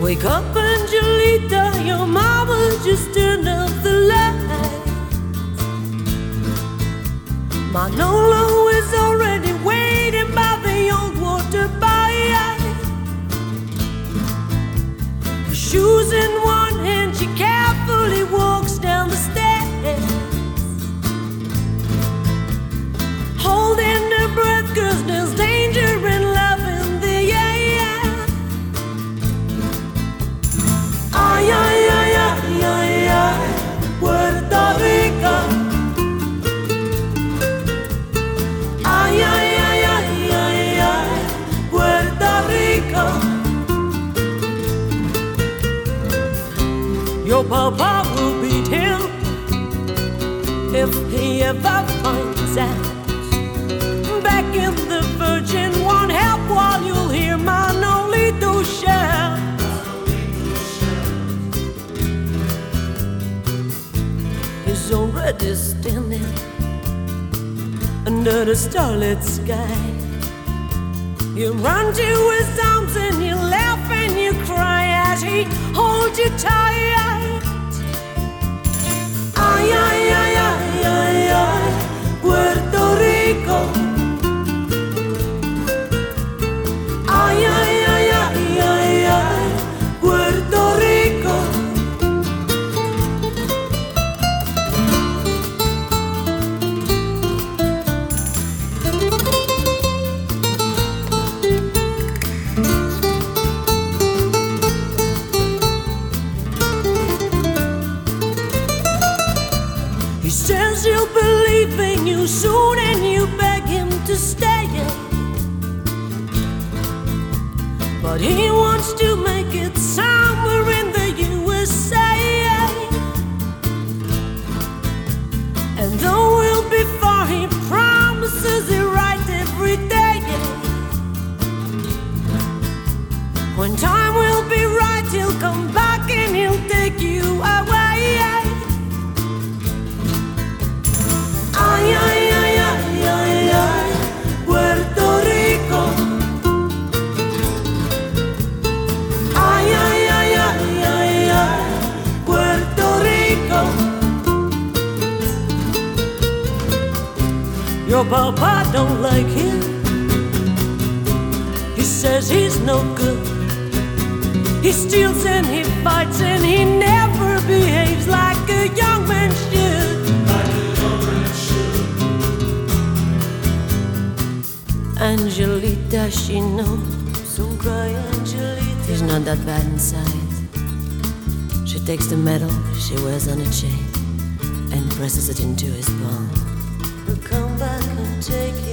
Wake up, Angelita, your mama just turned up the light. Manolo is already waiting by the old water pipe. Her shoes in one hand, she carefully walks down the stairs, holding her breath 'cause there's danger and love in the air. Ay, ay, ay, ay, ay, ay, Puerto Rico. Ay, ay, ay, ay, ay, ay, Puerto Rico. Your papa will beat him if he ever finds out. Back in the Virgin, won't help while you'll hear Manolito shout. He's already standing under the starlit sky. You run to his arms and you laugh and you cry as he holds you tight. Ay, ay, ay, ay, ay, ay, Puerto Rico. Ay, ay, ay, ay, ay, ay, Puerto Rico. He says he'll believe in you soon and you beg him to stay. But he wants to make it somewhere in the USA. And though we'll be far, he promises it right every day. When time will be right, he'll come back and he'll take you away. Ay, ay, ay, ay, ay, ay, Puerto Rico. Ay, ay, ay, ay, ay, ay, Puerto Rico. Your papa don't like him. He says he's no good. He steals and he fights and he never behaves like a young man should. Angelita, she knows. Don't cry, Angelita. He's not that bad inside. She takes the medal she wears on a chain and presses it into his palm. He'll come back and take